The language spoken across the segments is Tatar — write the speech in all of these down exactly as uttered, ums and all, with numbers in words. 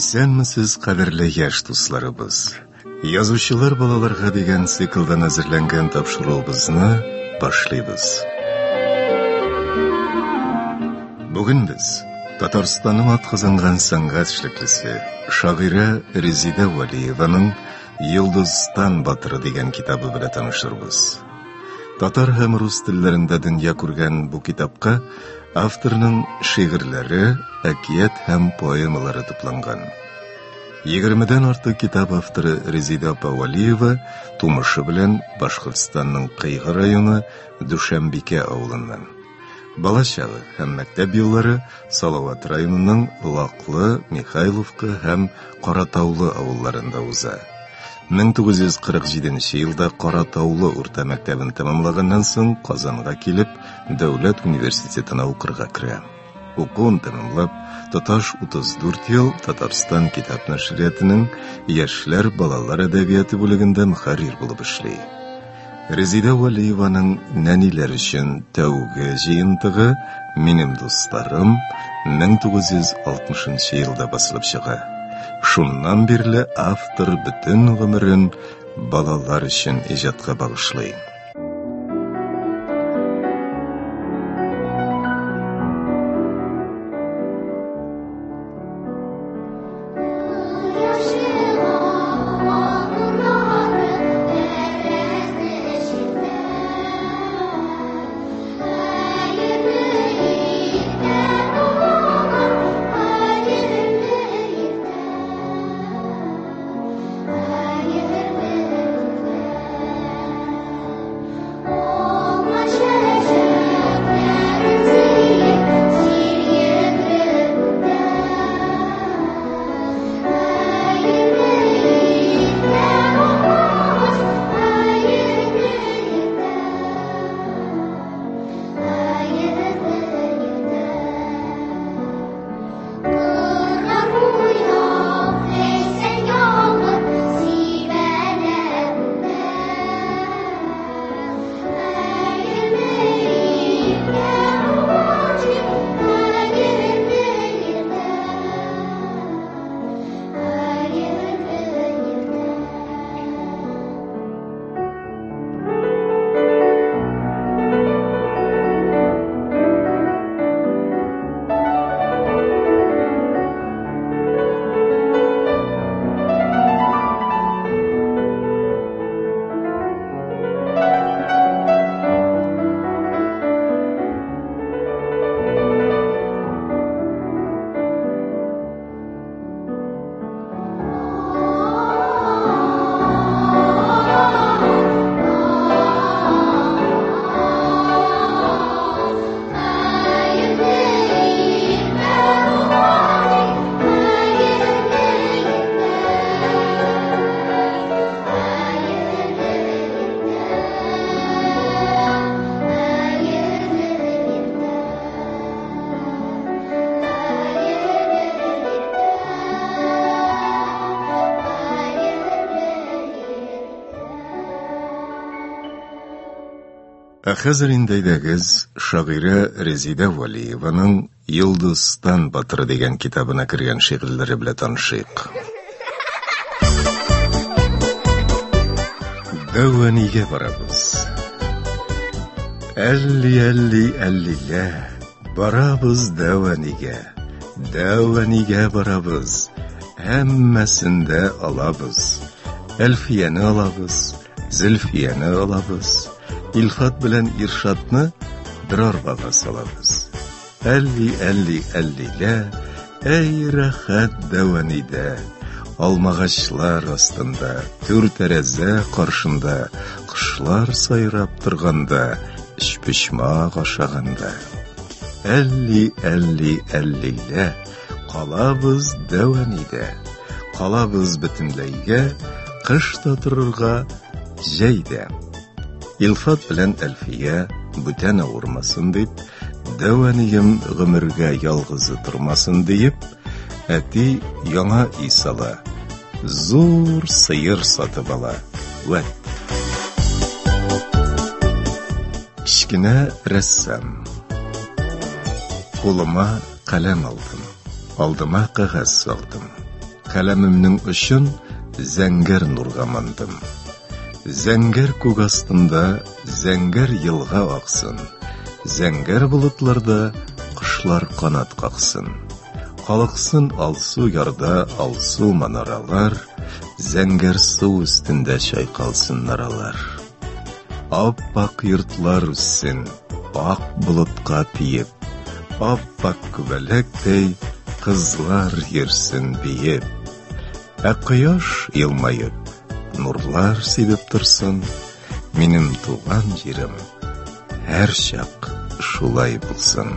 Исәнмесез, кадерле яшь дусларыбыз. Язучылар балаларга дигән циклдан әзерләнгән тапшыруыбызны башлыйбыз. Бүген без Татарстанның атказанган сәнгать эшлеклесе, шагыйрә Резида Валиеваның «Йолдызстан батыры» дигән китабы белән танышырбыз. Татар һәм рус телләрендә дөнья күргән бу китапка авторның шигырьләре, әкият һәм поэмалары тупланган. егермедән артык китап авторы Резида Валиева тумышы белән Башкортстанның Кыйгы районы Дүшәмбикә авылыннан. Бала чагы һәм мәктәп еллары Салават районының Лаклы, Михайловка һәм Каратаулы авылларында уза. мең тугыз йөз кырык җиденче елда Каратаулы урта мәктәбен тәмамлаганнан соң Казанга килеп, Дәүләт университетына укырга керә. Укуын тәмамлап, тоташ утыз дүрт ел Татарстан китап нәшриятының яшьләр балалар әдәбияты бүлегендә мөхәррир булып эшли. Резида Валиеваның нәниләр өчен тәүге җыентыгы «Минем дусларым» мең тугыз йөз алтмышынчы елда басылып чыга. Шуннан бирле автор бөтен гомерен балалар өчен иҗатка багышлый. Ә хәзер инде әйдәгез шагыйрә Резида Валиеваның «Йолдызстан батыры» дигән китабына кергән шигырьләре белән танышыйк. Дәванигә барабыз. Әлли, әлли, әллилә, барабыз дәванигә. Дәванигә барабыз, һәммәсендә алабыз. Әлфияне алабыз, Зөлфияне алабыз. Илфат белән Иршатны бер арбага салабыз. Әлли, әлли, әллилә, әй рәхәт дәванидә. Алмагачлар астында, түр тәрәзә каршында, кошлар сайрап торганда, эчпочмак ашаганда. Әлли, әлли, әллилә, калабыз дәванидә. Калабыз бөтенләйгә, кышта торырга җәйдә. Илфат белән Әлфия бүтән авырмасын дип, дәванием гомергә ялгызы тормасын диеп, әти яңа үй сала, зур сыер сатып ала. Вәт. Кичкенә рәссам. Кулыма каләм алдым, алдыма кәгазь салдым. Каләмемнең өчен зәңгәр нурга мандым. Зәңгәр күк астында зәңгәр елга аксын. Зәңгәр болытларда кошлар канат каксын. Калыксын алсу ярда алсу манаралар, зәңгәр су өстендә чайкалсын наралар. Ап-пак йортлар үссен, ак болытка тиеп, ап-пак күбәләктәй кызлар йөрсен биеп. Ә кояш елмаеп, нурлар сибеп торсын, минем туган җирем һәр чак шулай булсын.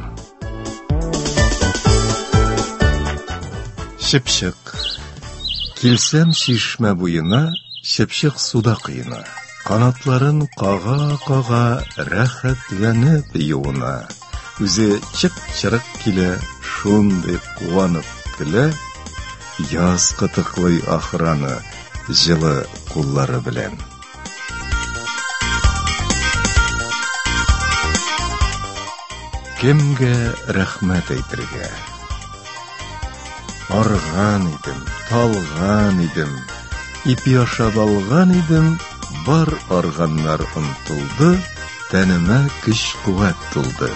Чыпчык. Килсәм чишмә буена, чыпчык суда кыена. Канатларын кага-кага рәхәтләнеп юына. Үзе чык-чырык килә, шундый куанып көлә. Яз кытыклый ахраны җылы куллары белән. Кемгә рәхмәт әйтергә? Арган идем, талган идем, ипи ашап алган идем, бар арганнар онтылды, тәнемә көч-куәт тулды.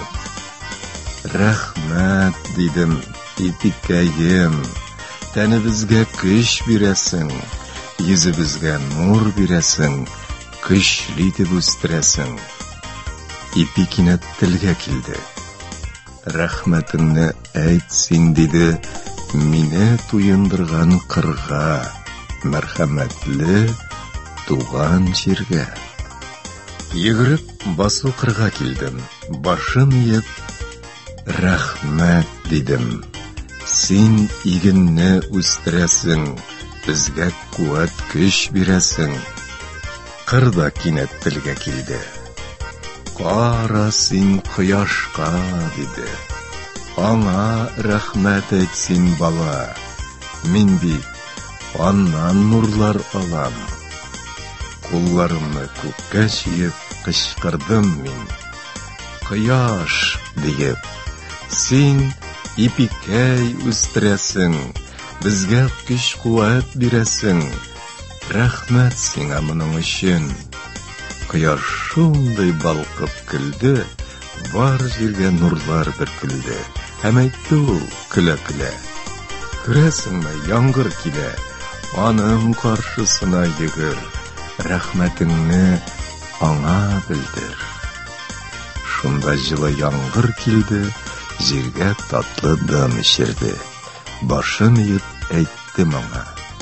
Рәхмәт дидем, ипикәем, тәнебезгә көч бирәсең, йөзебезгә нур бирәсең, көчле итеп үстерәсең. Ипи кинәт телгә килде. Рәхмәтеңне әйт син диде, мине туендырган кырга, мәрхәмәтле туган җиргә. Йөгереп басу кырга килдем, башым иеп, рәхмәт дидем. Син игенне үстерәсең, безгә куәт көч бирәсең. Кырда кинәт телгә килде. Кара син кояшка диде. Аңа рәхмәт әйт син бала, мин бит аннан нурлар алам. Кулларымны күккә чиеп кычкырдым мин. Кояш диеп, син ипикәй үстерәсең, безгә көч-куәт бирәсең. Рәхмәт сиңа моның өчен. Кояш шундый балкып көлде, бар җиргә нурлар бөркелде. Һәм әйтте ул көлә-көлә. Күрәсеңме, яңгыр килә, аның каршысына йөгер, рәхмәтеңне аңа белдер. Шунда җылы яңгыр килде, җиргә татлы дым ишерде. Башын иеп әйтте моңа.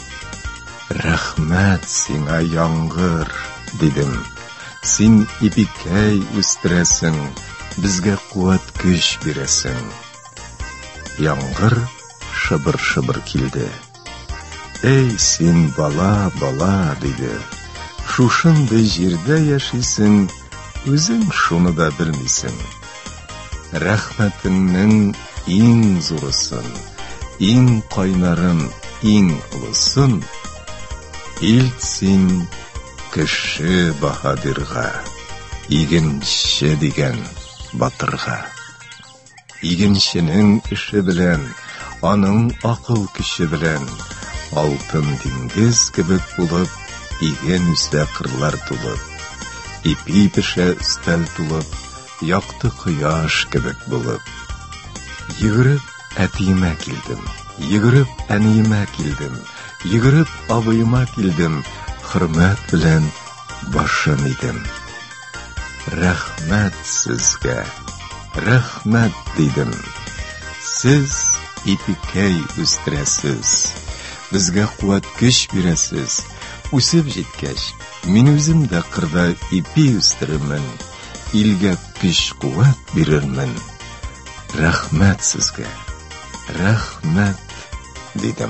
Рәхмәт сиңа яңгыр, дидем. Син ипикәй үстерәсең, безгә куәт көч бирәсең. Яңгыр шыбыр-шыбыр килде. Эй, син бала, бала, диде. Шушындай җирдә яшисең, үзең шуны да белмисең. Рәхмәтеңнең иң зурысын, иң кайнарын, иң улысын илт син кеше баһадирга, игенче дигән батырга. Игенченең эше белән, аның акыл көче белән, алтын диңгез кебек булып, иген үсә кырлар тулып, ипи пешә өстәл тулып, якты кояш кебек булып. Йөгереп әтиемә килдем, йөгереп әниемә килдем, йөгереп абыема килдем, хөрмәт белән башын идем. Рәхмәт сезгә, рәхмәт дидем. Сез ипикәй үстерәсез, безгә куәт көч бирәсез. Үсеп җиткәч, мин үзем дә кырда ипи үстерермен, илгә көч куәт бирермен. Рәхмәт сезгә, рәхмәт дидем.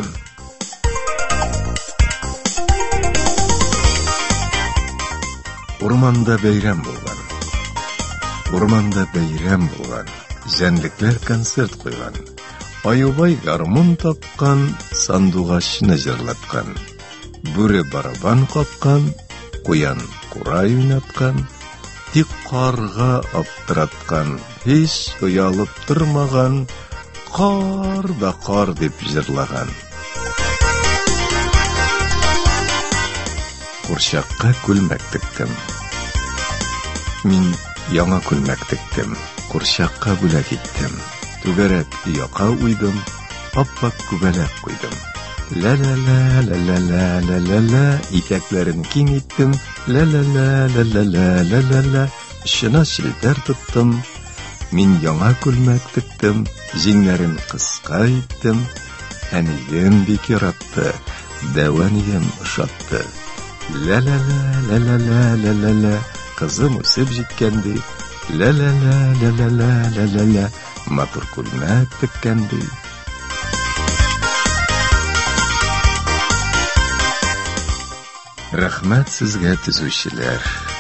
Урманда бәйрәм булган. Урманда бәйрәм булган. Җәнлекләр концерт куйган. Аюбай гармун тапкан, сандугачны җырлаткан. Бүре барабан капкан, куян курай уйнаткан. Тик карга аптыраткан, һич оялып тормаган, кар да кар дип җырлаган. Курчакка күлмәк тектем. Мин яңа күлмәк тектем. Курчакка бүләк иттем. Түгәрәк яка уйдым, аппак күбәләк куйдым. Ла-ла-ла-ла-ла-ла-ла-ла, итәкләрен киң иттем. Ла-ла-ла-ла-ла-ла-ла-ла, шына шилтәр тоттым. Мин яңа күлмәк тектем, җиңнәрен кыска иттем. Әнием бик яратты, дәванием ошатты. Ла-ла-ла-ла-ла-ла-ла-ла, кызым үсеп җиткәнди. Ла-ла-ла-ла-ла-ла-ла-ла, матур күлмәк теккәнди. Рәхмәт сезгә, төзүчеләр.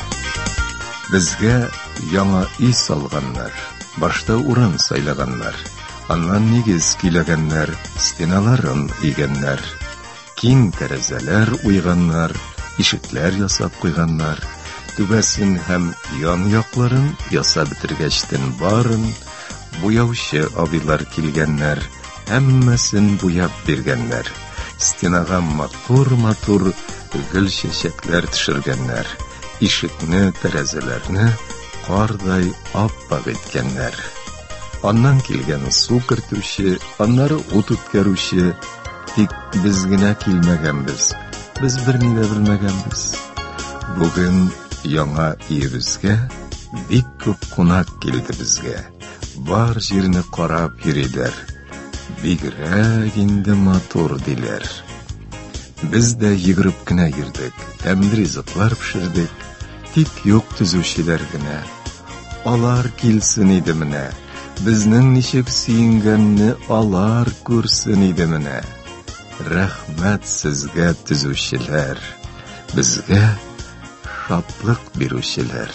Безгә яңа үй салганнар, башта урын сайлаганнар, аннан нигез киләгәннәр, стеналарын игәннәр, киң тәрәзәләр уйганнар, ишекләр ясап куйганнар, түбәсен һәм ян якларын ясап бетергәчтен барын буяучы абыйлар килгәннәр, һәммәсен буяп биргәннәр. Стенага матур-матур гөл чәчәкләр төшергәннәр, ишекне, тәрәзәләрне кардай аппак иткәннәр. Аннан килгән су кертүче, аннары ут үткәрүче, тик без генә килмәгәнбез, без берни дә белмәгәнбез. Бүген яңа өебезгә бик күп кунак килде безгә. Бар җирне карап йөриләр. Бигрәк инде матур диләр. Без дә йөгереп кенә йөрдек, тәмле ризыклар пешердек. Тик юк төзүчеләр генә. Алар килсен иде менә. Безнең ничек сөенгәнне алар күрсен иде менә. Рәхмәт сезгә, төзүчеләр. Безгә шатлык бирүчеләр.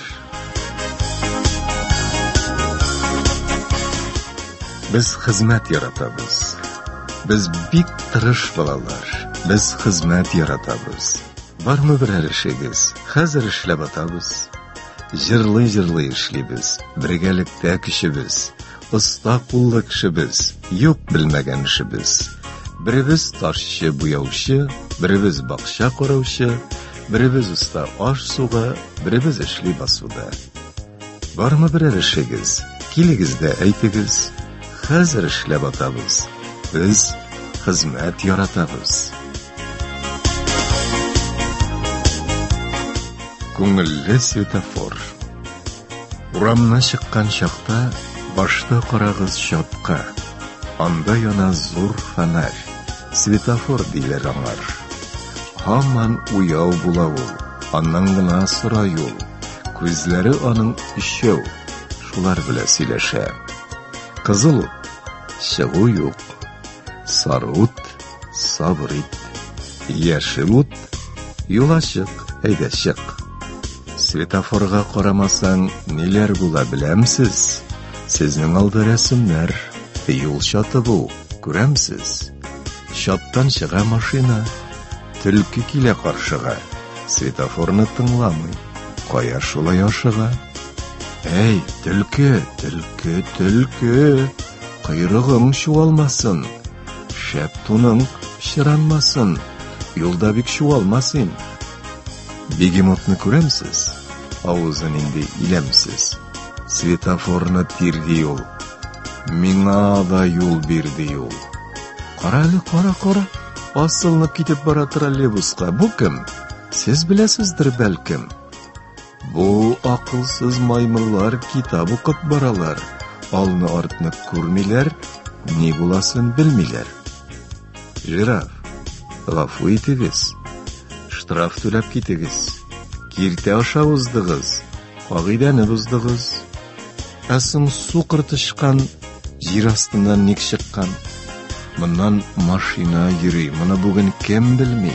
Без хезмәт яратабыз. Без бик тырыш балалар. Без хезмәт яратабыз. Бармы берәр эшегез? Хәзер эшләп атабыз. Җырлый-җырлый эшлибез. Бергәлектә кешебез. Оста куллы кешебез. Юк белмәгән эшебез. Беребез ташчы, буяучы, беребез бакча караучы, беребез уста аш суга, беребез эшли басуда. Бармы берәр эшегез? Килегез дә әйтегез. Хәзер эшләп атабыз. Без хезмәт яратабыз. Күңелле светофор. Урамна чыккан чакта башта карагыз чапка. Анда яна зур фонарь. Светофор диләр аңар. Һаман уяу була ул. Аннан гына сорай ул. Күзләре аның өчәү. Шулар белән сөйләшә. Кызыл ут, чыгу юк. Сары ут, сабыр ит. Яшел ут, юл ачык, әйдә чык. Светофорга карамасаң, ниләр була беләмсез? Сезнең алда рәсемнәр, юл чаты бу, күрәмсез? Чаттан чыга машина, төлке килә каршыга. Светофорны тыңламый, кая шулай ашыга? Әй, төлке, төлке, төлке, кайрыгың чуалмасын, шәп туның чыранмасын, юлда бик чуалмасын. Бегемотны күрәмсез, авызын инде иләмсез. Светофорны тирди ул, миңа да юл бирди ул. Кара әле, кара, кара, асылынып китеп бара троллейбуска. Бу кем? Сез беләсездер бәлкем. Бу акылсыз маймыллар китап укып баралар. Алны-артны күрмиләр, ни буласын белмиләр. Жираф, гафу итегез. Штраф түләп китегез. Киртә аша уздыгыз, кагыйдәне буздыгыз. Әсең су кыртышкан, җир астыннан ник чыккан? Моннан машина йөри, моны бүген кем белми?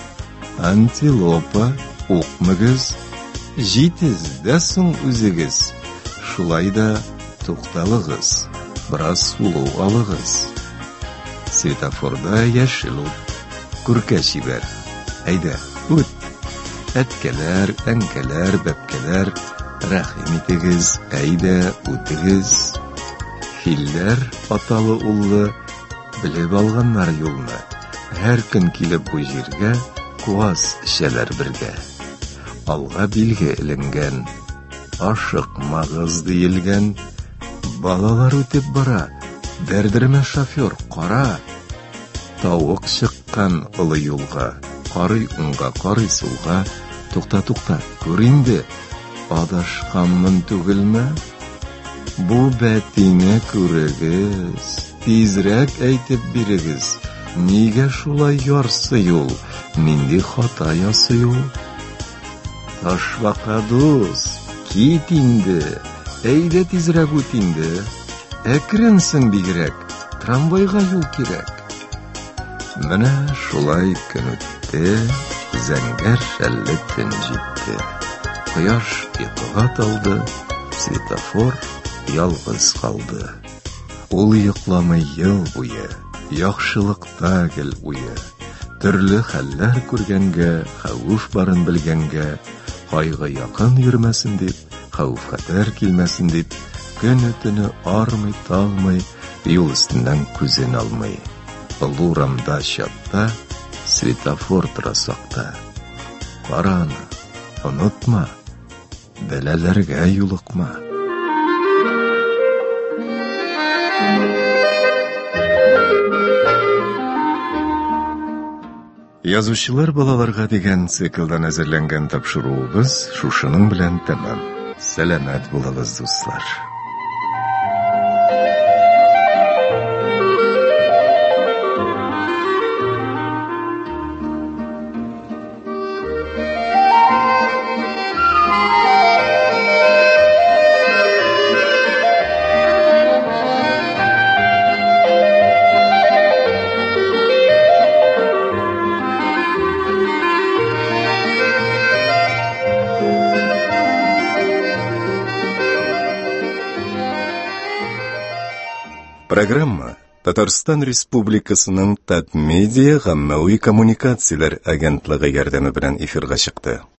Антилопа, укмыгыз, җитез дә соң үзегез. Шулай да тукталыгыз, бераз сулу алыгыз. Светофорда яшел ут, күркә чибәр. Әйдә, үт. Әткәләр, әнкәләр, бәпкәләр, рәхим итегез, әйдә, үтегез. Филләр, аталы уллы, белеп алганнар юлны. Һәр көн килеп бу җиргә, куаз эчәләр бергә. Алга билге эленгән, ашыкмагыз диелгән. Балалар үтеп бара, дәрдермә шофер, кара. Тавык чыккан олы юлга, карый уңга, карый сулга. Тукта, тукта, күр инде, адашканмын түгелме? Бу бәтиңә күрегез, тизрәк әйтеп бирегез. Нигә шулай ярсый ул, нинди хата ясый ул? Ташбака дус, кит инде, әйдә тизрәк үт инде. Әкренсең бигрәк, трамвайга юл кирәк. Менә шулай көн үтте, зәңгәр шәлле төн җитте. Кояш йокыга талды, светофор ялгыз калды. Ул йокламый ел буе, яхшылыкта гел уе. Төрле хәлләр күргәнгә, хәвеф барын белгәнгә, кайгы якын йөрмәсен дип, хәвеф-хәтәр килмәсен дип, көн өтене армый, талмый, юл өстеннән күзен алмый. Олы урамда чатта, светофор тора сакта. Караны, онытма, бәләләргә юлыкма. Язучылар балаларга дигән циклдан әзерләнгән тапшыруыбыз шушының белән тәмам. Сәламәт булыгыз, дуслар. Программа Татарстан Республикасының Татмедиа гаммәви коммуникацияләр агентлыгы ярдәме белән эфирга чыкты.